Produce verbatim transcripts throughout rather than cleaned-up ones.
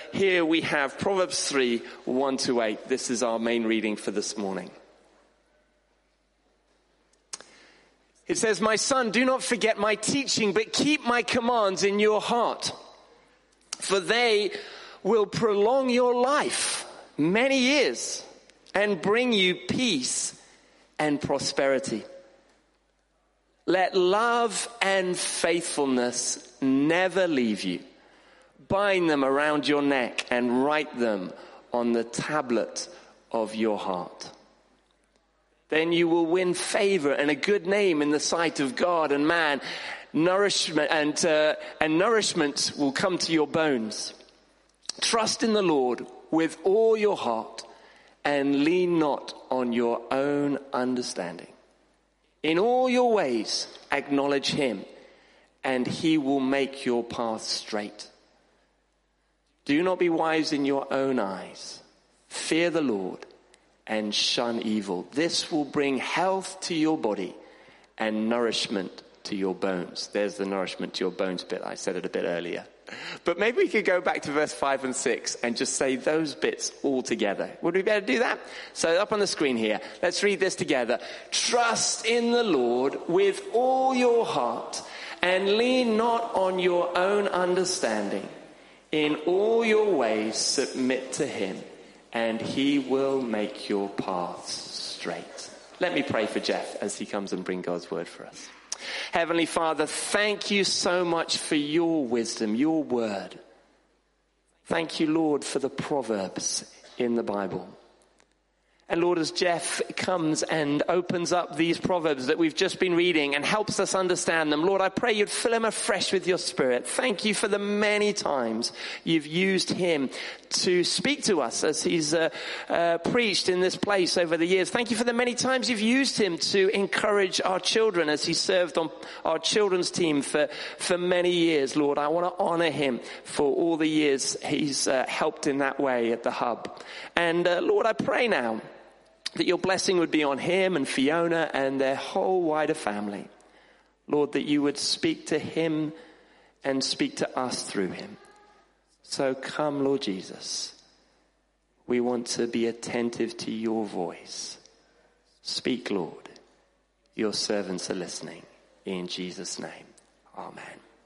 here we have Proverbs three, one to eight. This is our main reading for this morning. It says, "My son, do not forget my teaching, but keep my commands in your heart. For they will prolong your life many years and bring you peace and prosperity. Let love and faithfulness never leave you. Bind them around your neck and write them on the tablet of your heart. Then you will win favor and a good name in the sight of God and man. Nourishment and, uh, and nourishment will come to your bones. Trust in the Lord with all your heart and lean not on your own understanding. In all your ways acknowledge him, and he will make your path straight. Do not be wise in your own eyes. Fear the Lord and shun evil. This will bring health to your body and nourishment to your bones." There's the nourishment to your bones bit. I said it a bit earlier. But maybe we could go back to verse five and six and just say those bits all together. Would we be able to do that? So up on the screen here, let's read this together. "Trust in the Lord with all your heart and lean not on your own understanding. In all your ways submit to him, and he will make your paths straight." Let me pray for Jeff as he comes and brings God's word for us. Heavenly Father, thank you so much for your wisdom, your word. Thank you, Lord, for the Proverbs in the Bible. And Lord, as Jeff comes and opens up these Proverbs that we've just been reading and helps us understand them, Lord, I pray you'd fill him afresh with your Spirit. Thank you for the many times you've used him to speak to us as he's uh, uh, preached in this place over the years. Thank you for the many times you've used him to encourage our children as he served on our children's team for, for many years, Lord. I want to honor him for all the years he's uh, helped in that way at the Hub. And uh, Lord, I pray now that your blessing would be on him and Fiona and their whole wider family. Lord, that you would speak to him and speak to us through him. So come, Lord Jesus. We want to be attentive to your voice. Speak, Lord. Your servants are listening. In Jesus' name, amen.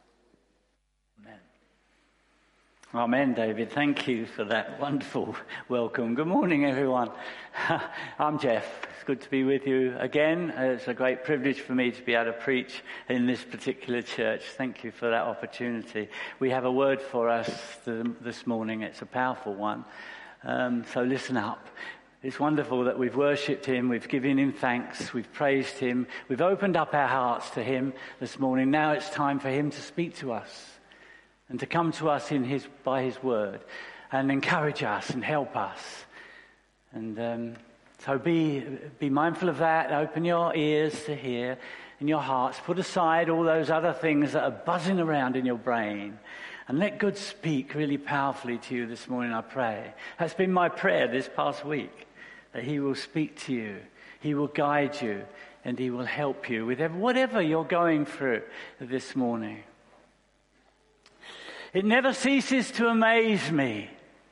Amen, David. Thank you for that wonderful welcome. Good morning, everyone. I'm Jeff. It's good to be with you again. It's a great privilege for me to be able to preach in this particular church. Thank you for that opportunity. We have a word for us this morning. It's a powerful one. Um, so listen up. It's wonderful that we've worshipped him, we've given him thanks, we've praised him, we've opened up our hearts to him this morning. Now it's time for him to speak to us and to come to us in his by his word and encourage us and help us. And um, so be be mindful of that. Open your ears to hear and your hearts. Put aside all those other things that are buzzing around in your brain. And let God speak really powerfully to you this morning, I pray. That's been my prayer this past week, that he will speak to you, he will guide you, and he will help you with whatever you're going through this morning. It never ceases to amaze me.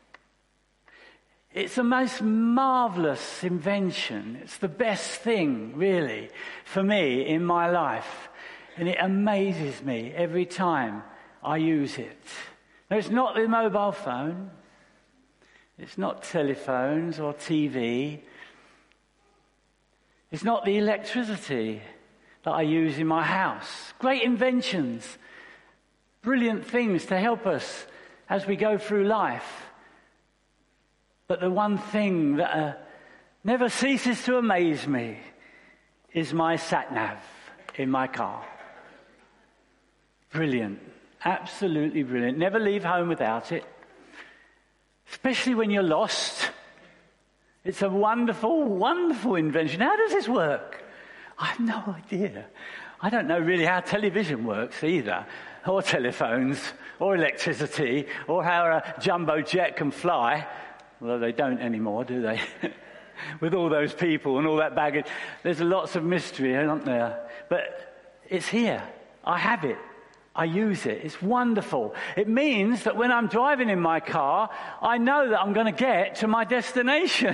It's the most marvelous invention. It's the best thing, really, for me in my life. And it amazes me every time I use it. No, it's not the mobile phone. It's not telephones or T V. It's not the electricity that I use in my house. Great inventions. Brilliant things to help us as we go through life. But the one thing that uh, never ceases to amaze me is my sat-nav in my car. Brilliant. Absolutely brilliant. Never leave home without it. Especially when you're lost. It's a wonderful, wonderful invention. How does this work? I have no idea. I don't know really how television works either. Or telephones, or electricity, or how a jumbo jet can fly. Although they don't anymore, do they? With all those people and all that baggage. There's lots of mystery, aren't there? But it's here. I have it. I use it. It's wonderful. It means that when I'm driving in my car, I know that I'm going to get to my destination.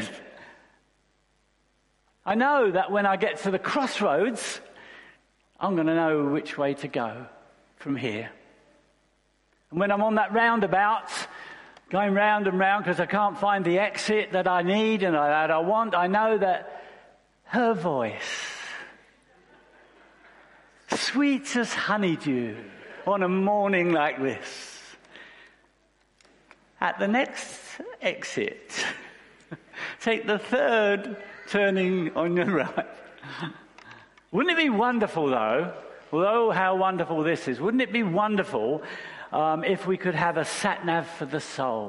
I know that when I get to the crossroads, I'm going to know which way to go from here. And when I'm on that roundabout, going round and round because I can't find the exit that I need and that I want, I know that her voice, sweet as honeydew on a morning like this, at the next exit, take the third turning on your right. Wouldn't it be wonderful, though, although how wonderful this is, wouldn't it be wonderful um, if we could have a sat-nav for the soul?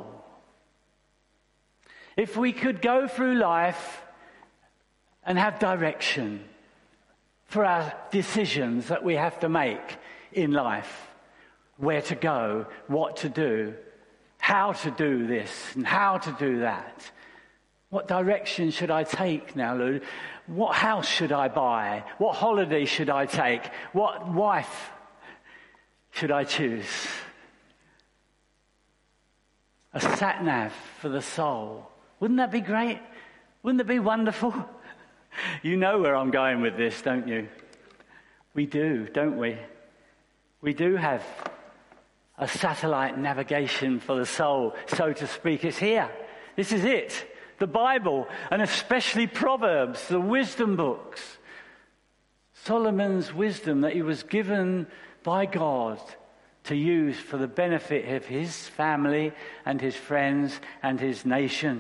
If we could go through life and have direction for our decisions that we have to make in life. Where to go, what to do, how to do this and how to do that. What direction should I take now, Lou? What house should I buy? What holiday should I take? What wife should I choose? A sat-nav for the soul. Wouldn't that be great? Wouldn't that be wonderful? You know where I'm going with this, don't you? We do, don't we? We do have a satellite navigation for the soul, so to speak. It's here. This is it. The Bible, and especially Proverbs, the wisdom books. Solomon's wisdom that he was given by God to use for the benefit of his family and his friends and his nation.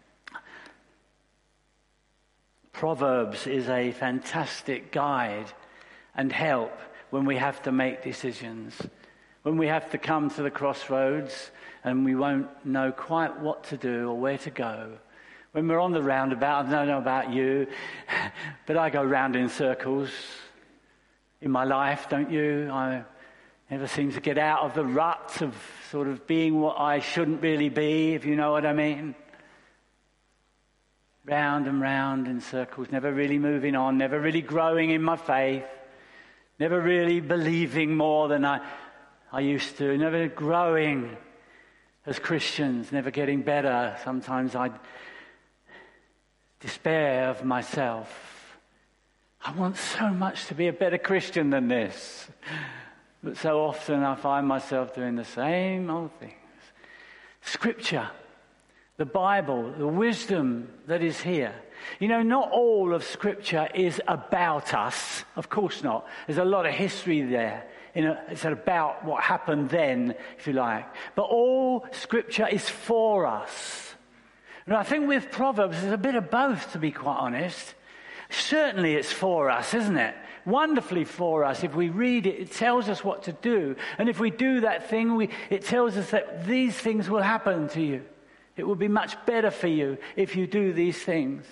Proverbs is a fantastic guide and help when we have to make decisions, when we have to come to the crossroads and we won't know quite what to do or where to go. When we're on the roundabout, I don't know about you, but I go round in circles in my life, don't you? I never seem to get out of the rut of sort of being what I shouldn't really be, if you know what I mean. Round and round in circles, never really moving on, never really growing in my faith, never really believing more than I, I used to, never growing as Christians, never getting better. Sometimes I despair of myself. I want so much to be a better Christian than this. But so often I find myself doing the same old things. Scripture, the Bible, the wisdom that is here. You know, not all of Scripture is about us. Of course not. There's a lot of history there. You know, it's about what happened then, if you like. But all Scripture is for us. And I think with Proverbs, there's a bit of both, to be quite honest. Certainly it's for us, isn't it? Wonderfully for us. If we read it, it tells us what to do. And if we do that thing, we, it tells us that these things will happen to you. It will be much better for you if you do these things.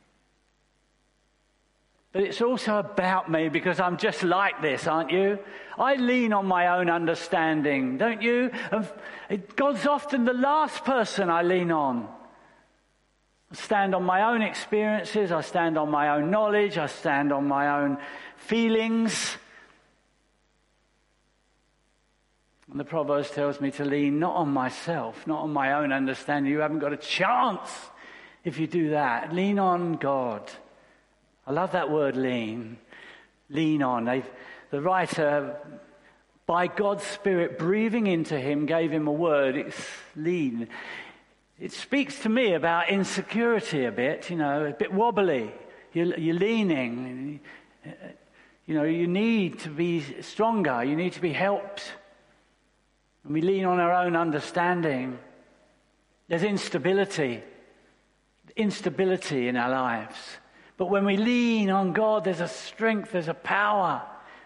But it's also about me, because I'm just like this, aren't you? I lean on my own understanding, don't you? God's often the last person I lean on. I stand on my own experiences, I stand on my own knowledge, I stand on my own feelings. And the Proverbs tells me to lean not on myself, not on my own understanding. You haven't got a chance if you do that. Lean on God. I love that word, lean. Lean on. They've, the writer, by God's Spirit breathing into him, gave him a word. It's lean. It speaks to me about insecurity a bit, you know, a bit wobbly. You're, you're leaning. You know, you need to be stronger. You need to be helped. When we lean on our own understanding, there's instability. Instability in our lives. But when we lean on God, there's a strength, there's a power.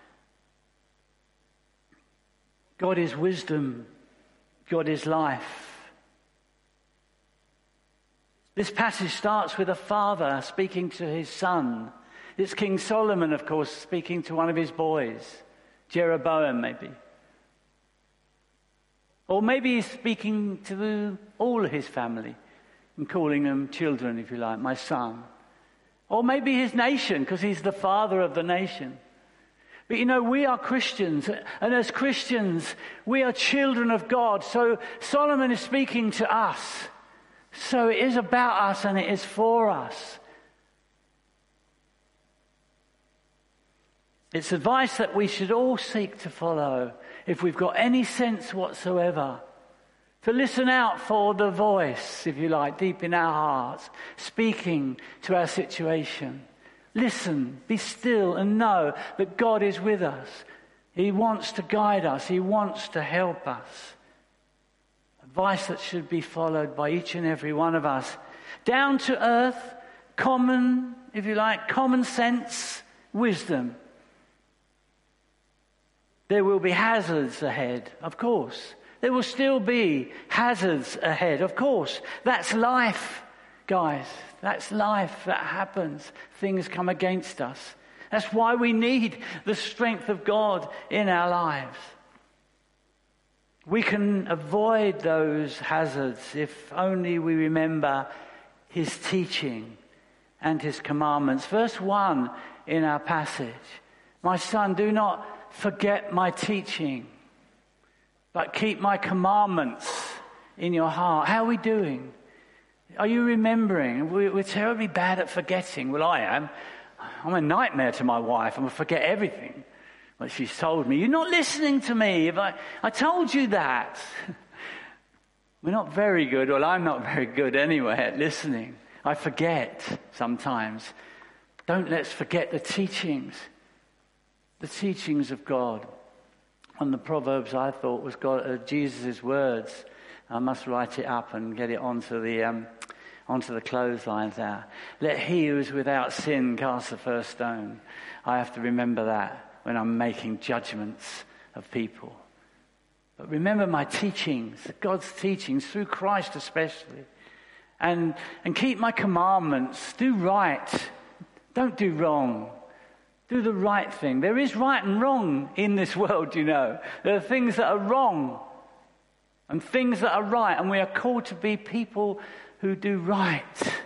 God is wisdom. God is life. This passage starts with a father speaking to his son. It's King Solomon, of course, speaking to one of his boys, Jeroboam, maybe. Or maybe he's speaking to all of his family and calling them children, if you like, my son. Or maybe his nation, because he's the father of the nation. But you know, we are Christians, and as Christians, we are children of God. So Solomon is speaking to us. So it is about us and it is for us. It's advice that we should all seek to follow if we've got any sense whatsoever. To listen out for the voice, if you like, deep in our hearts, speaking to our situation. Listen, be still and know that God is with us. He wants to guide us. He wants to help us. Advice that should be followed by each and every one of us. Down to earth, common, if you like, common sense, wisdom. There will be hazards ahead, of course. There will still be hazards ahead, of course. That's life, guys. That's life. That happens. Things come against us. That's why we need the strength of God in our lives. We can avoid those hazards if only we remember his teaching and his commandments. Verse one in our passage. My son, do not forget my teaching, but keep my commandments in your heart. How are we doing? Are you remembering? We're terribly bad at forgetting. Well, I am. I'm a nightmare to my wife. I'm going to forget everything. Well, she's told me, you're not listening to me. If I, I told you that. We're not very good. Well, I'm not very good anyway at listening. I forget sometimes. Don't let's forget the teachings. The teachings of God. One of the Proverbs I thought was God, uh, Jesus' words. I must write it up and get it onto the um, onto the clotheslines now. Let he who is without sin cast the first stone. I have to remember that when I'm making judgments of people. But remember my teachings, God's teachings through Christ especially. And and keep my commandments. Do right. Don't do wrong. Do the right thing. There is right and wrong in this world, you know. There are things that are wrong and things that are right, and we are called to be people who do right.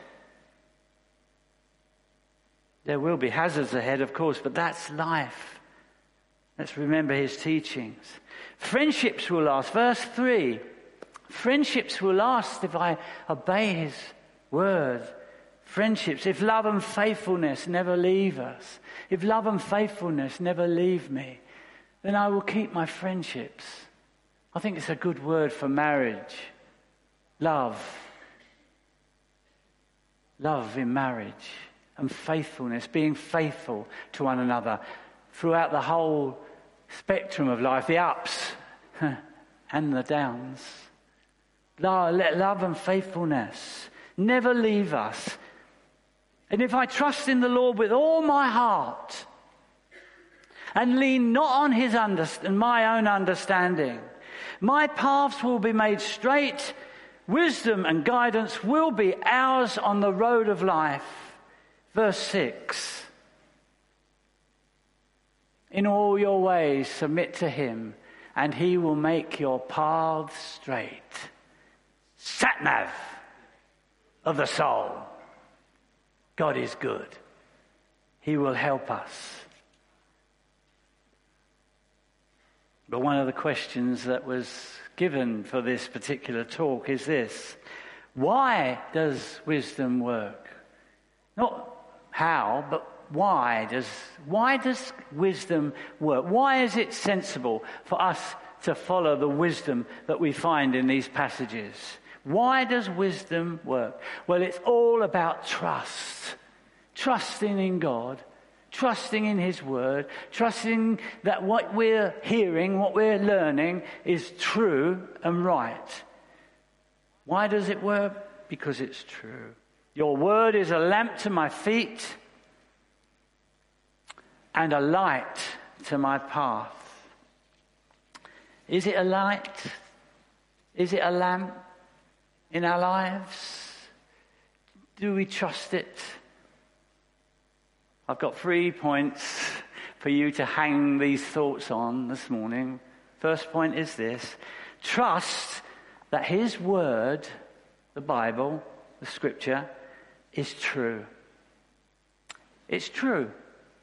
There will be hazards ahead, of course, but that's life. Let's remember his teachings. Friendships will last. Verse three. Friendships will last if I obey his word. Friendships, if love and faithfulness never leave us, if love and faithfulness never leave me, then I will keep my friendships. I think it's a good word for marriage. Love. Love in marriage and faithfulness, being faithful to one another throughout the whole spectrum of life, the ups and the downs. Let love and faithfulness never leave us. And if I trust in the Lord with all my heart and lean not on his under- my own understanding, my paths will be made straight. Wisdom and guidance will be ours on the road of life. Verse six. In all your ways submit to him, and he will make your paths straight. Sat-nav of the soul. God is good. He will help us. But one of the questions that was given for this particular talk is this. Why does wisdom work? Not how, but why does why does wisdom work? Why is it sensible for us to follow the wisdom that we find in these passages? Why does wisdom work? Well, it's all about trust. Trusting in God, trusting in his word, trusting that what we're hearing, what we're learning is true and right. Why does it work? Because it's true. Your word is a lamp to my feet and a light to my path. Is it a light? Is it a lamp in our lives? Do we trust it? I've got three points for you to hang these thoughts on this morning. First point is this. Trust that his word, the Bible, the scripture, is true. It's true.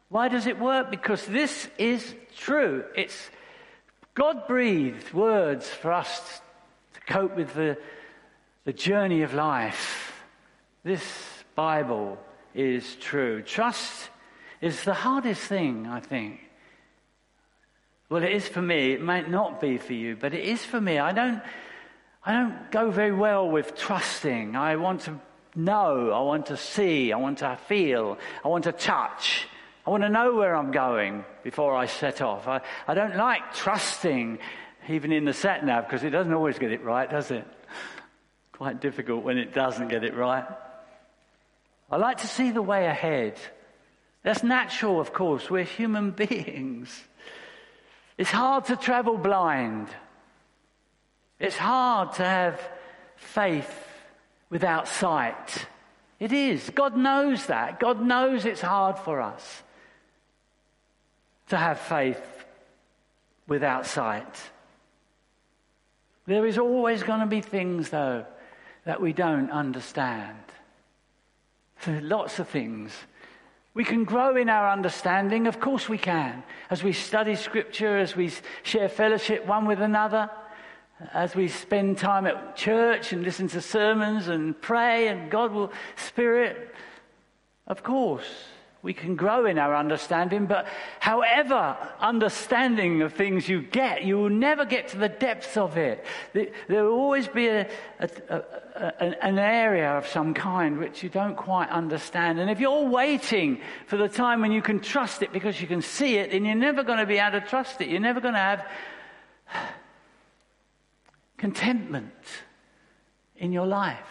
Why does it work? Because this is true. It's God-breathed words for us to cope with the, the journey of life. This Bible is true. Trust is the hardest thing, I think. Well, it is for me. It might not be for you, but it is for me. I don't, I don't go very well with trusting. I want to know. I want to see. I want to feel. I want to touch. I want to know where I'm going before I set off. I, I don't like trusting, even in the sat-nav, because it doesn't always get it right, does it? Quite difficult when it doesn't get it right. I like to see the way ahead. That's natural, of course. We're human beings. It's hard to travel blind. It's hard to have faith without sight. It is. God knows that. God knows it's hard for us to have faith without sight. There is always going to be things, though, that we don't understand. Lots of things. We can grow in our understanding. Of course we can. As we study Scripture, as we share fellowship one with another, as we spend time at church and listen to sermons and pray, and God will Spirit. Of course, we can grow in our understanding, but however understanding of things you get, you will never get to the depths of it. There will always be a, a, a, a, an area of some kind which you don't quite understand. And if you're waiting for the time when you can trust it because you can see it, then you're never going to be able to trust it. You're never going to have contentment in your life.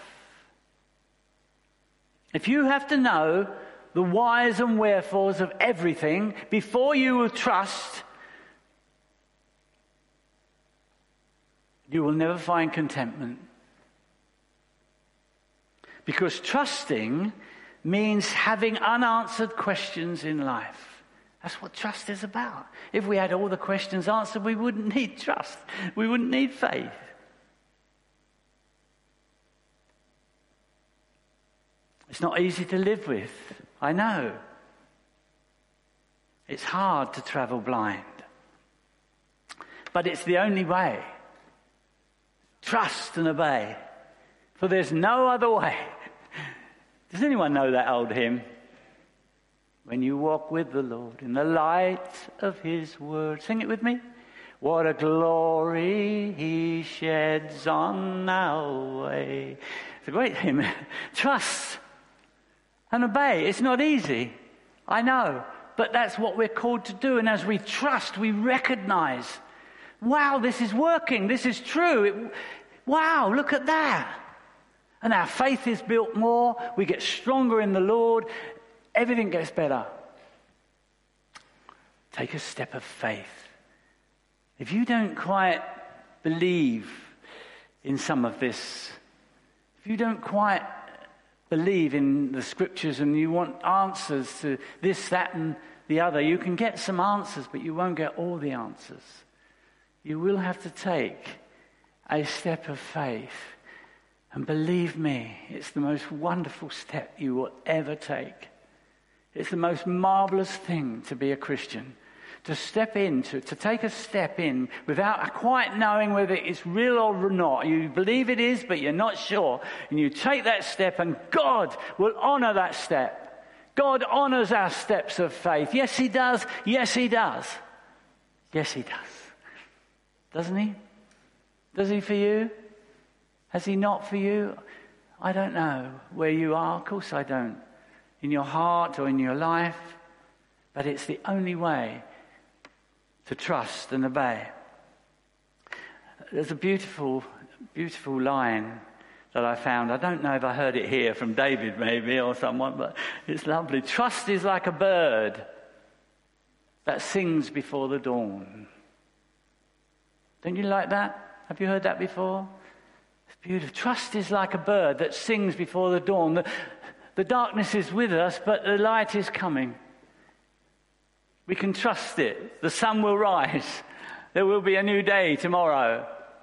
If you have to know the whys and wherefores of everything before you will trust, you will never find contentment. Because trusting means having unanswered questions in life. That's what trust is about. If we had all the questions answered, we wouldn't need trust. We wouldn't need faith. It's not easy to live with. I know. It's hard to travel blind. But it's the only way. Trust and obey. For there's no other way. Does anyone know that old hymn? When you walk with the Lord in the light of His word. Sing it with me. What a glory He sheds on our way. It's a great hymn. Trust and obey. It's not easy, I know, but that's what we're called to do. And as we trust, we recognize, wow, this is working, this is true. It, wow, look at that. And our faith is built more, we get stronger in the Lord, everything gets better. Take a step of faith. If you don't quite believe in some of this, if you don't quite believe in the Scriptures and you want answers to this, that and the other, you can get some answers, but you won't get all the answers. You will have to take a step of faith. And believe me, it's the most wonderful step you will ever take. It's the most marvelous thing to be a Christian. To step into, to take a step in without quite knowing whether it's real or not. You believe it is, but you're not sure. And you take that step and God will honor that step. God honors our steps of faith. Yes, He does. Yes, He does. Yes, He does. Doesn't He? Does He for you? Has He not for you? I don't know where you are. Of course I don't. In your heart or in your life. But it's the only way to trust and obey. There's a beautiful, beautiful line that I found. I don't know if I heard it here from David maybe or someone, but it's lovely. Trust is like a bird that sings before the dawn. Don't you like that? Have you heard that before? It's beautiful. Trust is like a bird that sings before the dawn. The, the darkness is with us, but the light is coming. We can trust it. The sun will rise. There will be a new day tomorrow.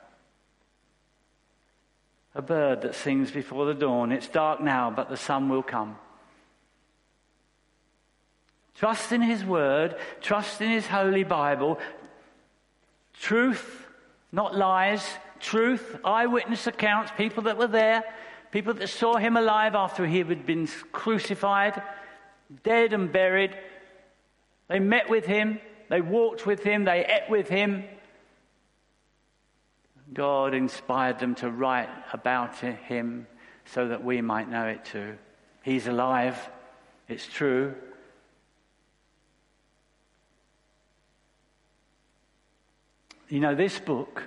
A bird that sings before the dawn. It's dark now, but the sun will come. Trust in his word, trust in his holy Bible. Truth, not lies. Truth, eyewitness accounts, people that were there, people that saw him alive after he had been crucified, dead and buried. They met with him, they walked with him, they ate with him. God inspired them to write about him so that we might know it too. He's alive. It's true. You know, this book,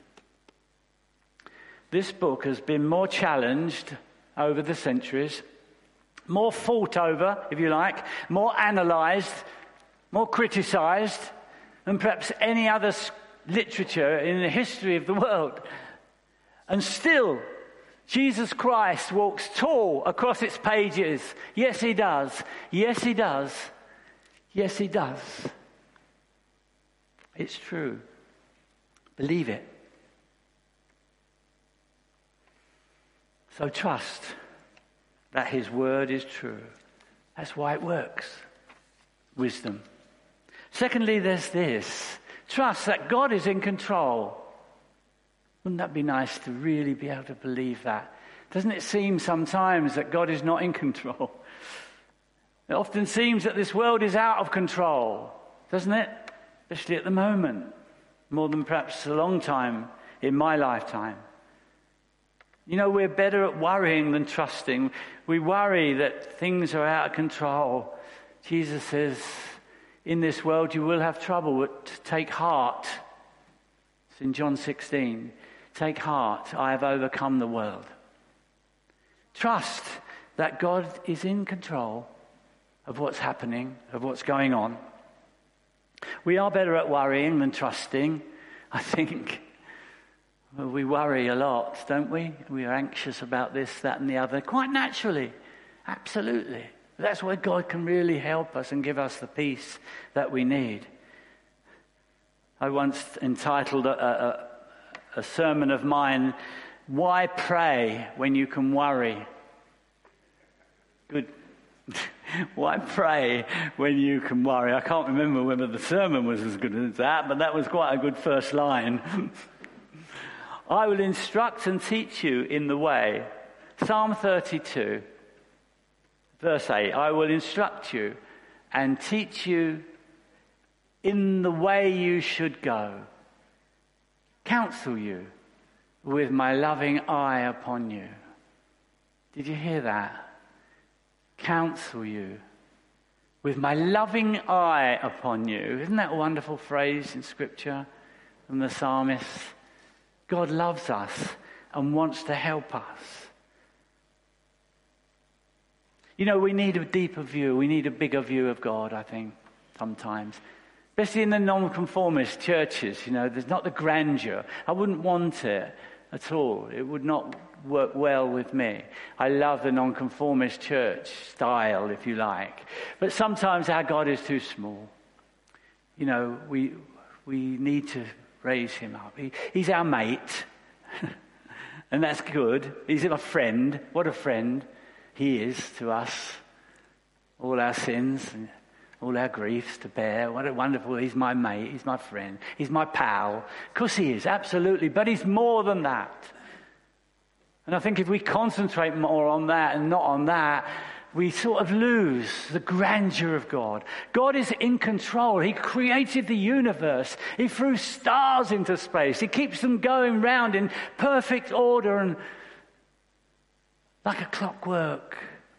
this book has been more challenged over the centuries, more fought over, if you like, more analysed, more criticised than perhaps any other literature in the history of the world. And still, Jesus Christ walks tall across its pages. Yes, he does. Yes, he does. Yes, he does. It's true. Believe it. So trust that his word is true. That's why it works. Wisdom. Secondly, there's this. Trust that God is in control. Wouldn't that be nice to really be able to believe that? Doesn't it seem sometimes that God is not in control? It often seems that this world is out of control, doesn't it? Especially at the moment. More than perhaps a long time in my lifetime. You know, we're better at worrying than trusting. We worry that things are out of control. Jesus says, in this world you will have trouble, but take heart. It's in John sixteen. Take heart, I have overcome the world. Trust that God is in control of what's happening, of what's going on. We are better at worrying than trusting, I think. Well, we worry a lot, don't we? We are anxious about this, that and the other, quite naturally. Absolutely. That's where God can really help us and give us the peace that we need. I once entitled a, a, a sermon of mine, Why Pray When You Can Worry? Good. Why pray when you can worry? I can't remember whether the sermon was as good as that, but that was quite a good first line. I will instruct and teach you in the way. Psalm thirty-two, verse eight. I will instruct you and teach you in the way you should go. Counsel you with my loving eye upon you. Did you hear that? Counsel you with my loving eye upon you. Isn't that a wonderful phrase in Scripture from the psalmist? God loves us and wants to help us. You know, we need a deeper view. We need a bigger view of God, I think, sometimes. Especially in the non-conformist churches, you know, there's not the grandeur. I wouldn't want it at all. It would not work well with me. I love the non-conformist church style, if you like. But sometimes our God is too small. You know, we we need to raise him up. He, he's our mate. And that's good. He's a friend. What a friend he is to us. All our sins and all our griefs to bear. What a wonderful, he's my mate. He's my friend. He's my pal. Of course he is, absolutely. But he's more than that. And I think if we concentrate more on that and not on that, we sort of lose the grandeur of God. God is in control. He created the universe. He threw stars into space. He keeps them going round in perfect order and like a clockwork.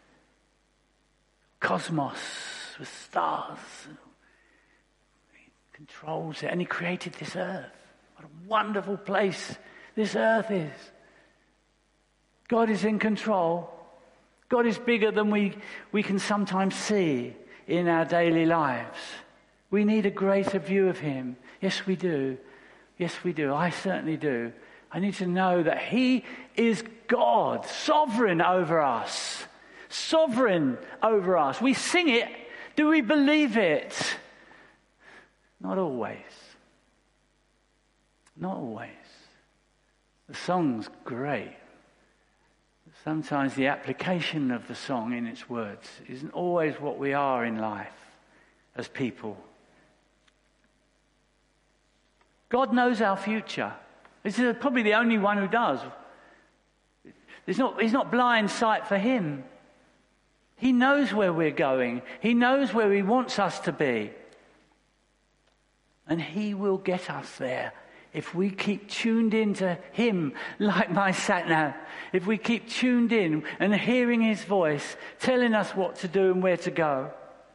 Cosmos with stars. He controls it. And he created this earth. What a wonderful place this earth is. God is in control. God is bigger than we, we can sometimes see in our daily lives. We need a greater view of him. Yes, we do. Yes, we do. I certainly do. I need to know that he is God, sovereign over us. Sovereign over us. We sing it. Do we believe it? Not always. Not always. The song's great. Sometimes the application of the song in its words isn't always what we are in life. as people. God knows our future. This is probably the only one who does. It's not, it's not blind sight for him. He knows where we're going. He knows where he wants us to be. And he will get us there if we keep tuned into him like my sat nav. If we keep tuned in and hearing his voice, telling us what to do and where to go.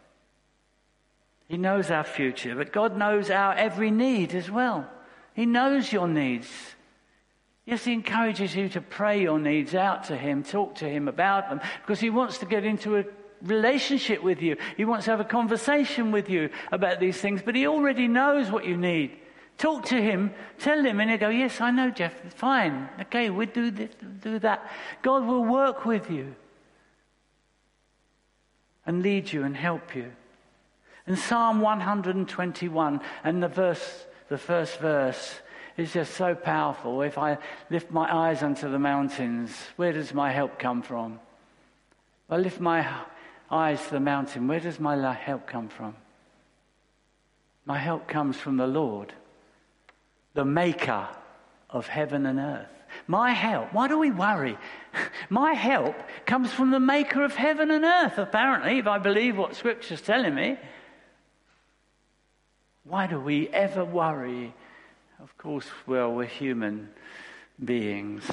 He knows our future, but God knows our every need as well. He knows your needs. Yes, he encourages you to pray your needs out to him, talk to him about them, because he wants to get into a relationship with you. He wants to have a conversation with you about these things, but he already knows what you need. Talk to him, tell him, and he'll go, yes, I know, Jeff, fine. Okay, we'll do this, do that. God will work with you and lead you and help you. And Psalm one hundred twenty-one and the verse, the first verse, is just so powerful. If I lift my eyes unto the mountains, where does my help come from? If I lift my eyes to the mountain, where does my help come from? My help comes from the Lord, the maker of heaven and earth. My help, why do we worry? My help comes from the maker of heaven and earth, apparently, if I believe what Scripture's telling me. Why do we ever worry? Of course, well, we're human beings.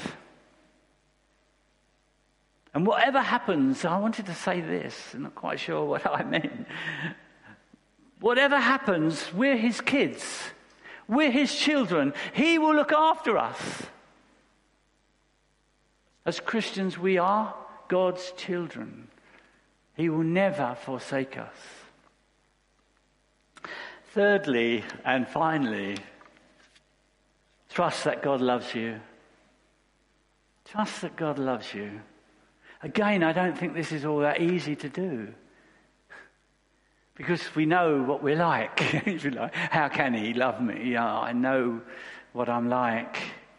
And whatever happens, I wanted to say this, I'm not quite sure what I meant. Whatever happens, we're his kids. We're his children. He will look after us. As Christians, we are God's children. He will never forsake us. Thirdly, and finally, trust that God loves you. Trust that God loves you. Again, I don't think this is all that easy to do. Because we know what we're like. How can he love me? I know what I'm like.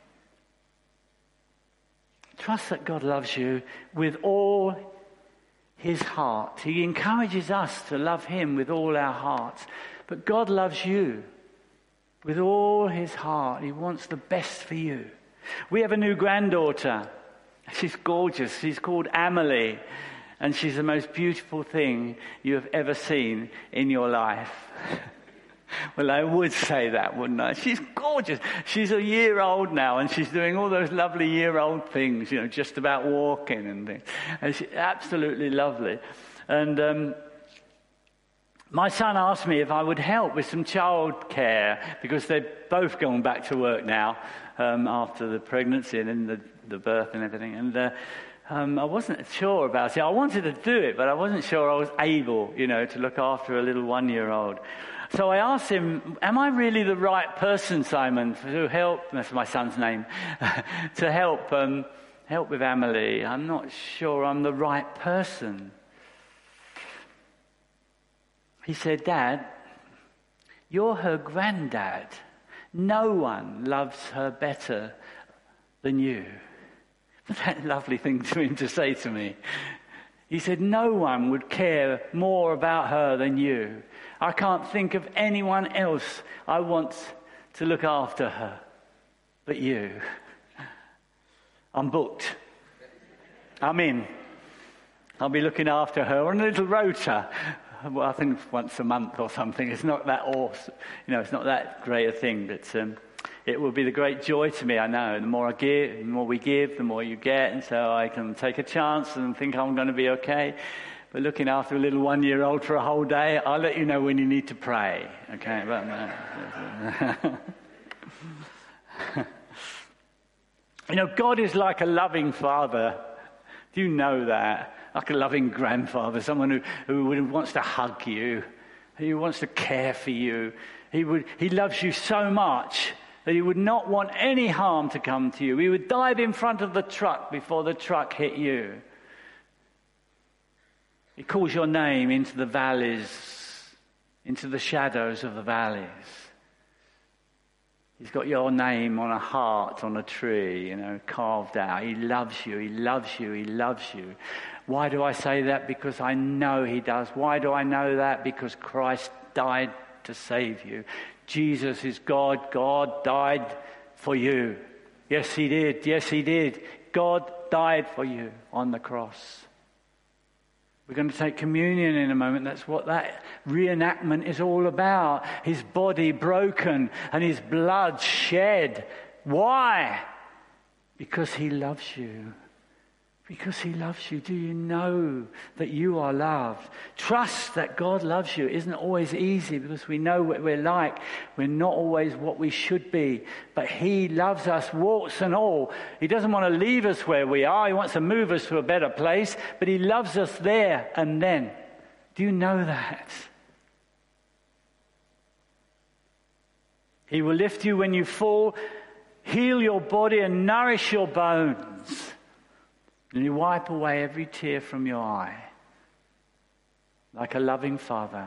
Trust that God loves you with all his heart. He encourages us to love him with all our hearts. But God loves you with all his heart. He wants the best for you. We have a new granddaughter. She's gorgeous. She's called Amelie. And she's the most beautiful thing you have ever seen in your life. Well, I would say that, wouldn't I? She's gorgeous. She's a year old now, and she's doing all those lovely year-old things, you know, just about walking and things. And she's absolutely lovely. And um, my son asked me if I would help with some childcare, because they've both gone back to work now um, after the pregnancy and then the, the birth and everything. And uh, um, I wasn't sure about it. I wanted to do it, but I wasn't sure I was able, you know, to look after a little one-year-old. So I asked him, am I really the right person, Simon, to help, that's my son's name, to help um, help with Amelie? I'm not sure I'm the right person. He said, Dad, you're her granddad. No one loves her better than you. That's a lovely thing for him to say to me. He said, no one would care more about her than you. I can't think of anyone else I want to look after her but you. I'm booked. I'm in. I'll be looking after her on a little rota. Well, I think once a month or something. It's not that awesome. You know, it's not that great a thing, but um, it will be the great joy to me, I know. The more I give, the more we give, the more you get, and so I can take a chance and think I'm going to be okay. But looking after a little one-year-old for a whole day, I'll let you know when you need to pray. Okay? But, you know, God is like a loving father. Do you know that? Like a loving grandfather, someone who, who wants to hug you, who wants to care for you. He would, he loves you so much that he would not want any harm to come to you. He would dive in front of the truck before the truck hit you. He calls your name into the valleys, into the shadows of the valleys. He's got your name on a heart, on a tree, you know, carved out. He loves you, he loves you, he loves you. Why do I say that? Because I know he does. Why do I know that? Because Christ died to save you. Jesus is God. God died for you. Yes, he did. Yes, he did. God died for you on the cross. We're going to take communion in a moment. That's what that reenactment is all about. His body broken and his blood shed. Why? Because he loves you. Because he loves you. Do you know that you are loved? Trust that God loves you. It isn't always easy because we know what we're like. We're not always what we should be. But he loves us, warts and all. He doesn't want to leave us where we are. He wants to move us to a better place. But he loves us there and then. Do you know that? He will lift you when you fall, heal your body and nourish your bones. And you wipe away every tear from your eye, like a loving father.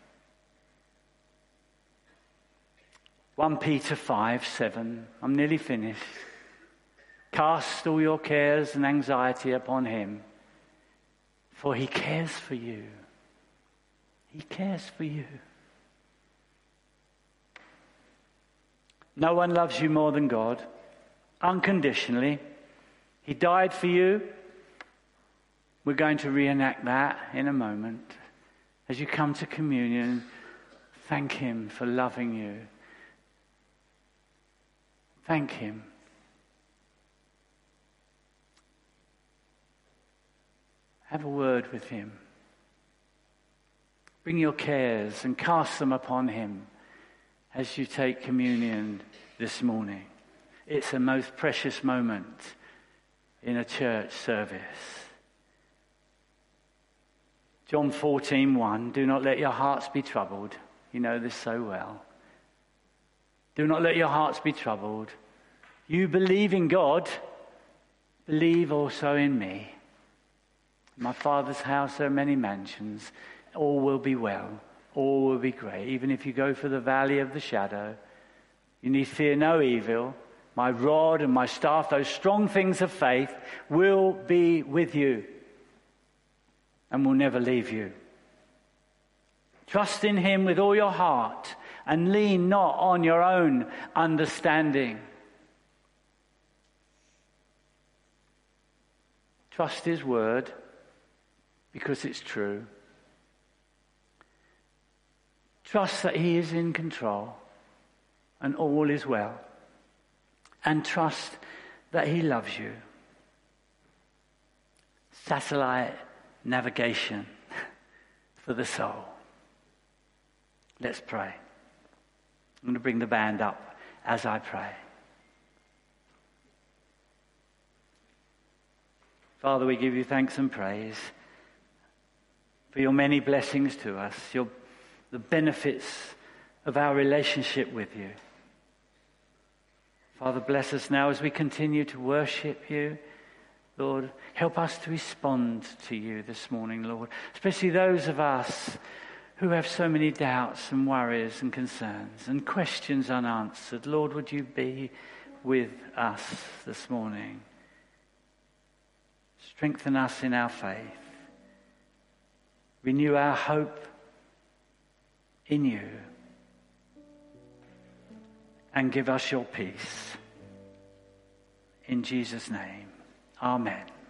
First Peter five seven. I'm nearly finished. Cast all your cares and anxiety upon him, for he cares for you. He cares for you. No one loves you more than God, unconditionally. He died for you. We're going to reenact that in a moment. As you come to communion, thank him for loving you. Thank him. Have a word with him. Bring your cares and cast them upon him as you take communion this morning. It's a most precious moment in a church service. John fourteen one, do not let your hearts be troubled. You know this so well. Do not let your hearts be troubled. You believe in God, believe also in me. In my Father's house there are many mansions. All will be well. All will be great. Even if you go through the valley of the shadow, you need fear no evil. My rod and my staff, those strong things of faith, will be with you and will never leave you. Trust in him with all your heart and lean not on your own understanding. Trust his word because it's true. Trust that he is in control and all is well. And trust that he loves you. Satellite navigation for the soul. Let's pray. I'm going to bring the band up as I pray. Father, we give you thanks and praise for your many blessings to us, your, the benefits of our relationship with you. Father, bless us now as we continue to worship you. Lord, help us to respond to you this morning, Lord. Especially those of us who have so many doubts and worries and concerns and questions unanswered. Lord, would you be with us this morning? Strengthen us in our faith. Renew our hope in you. And give us your peace. In Jesus' name, amen.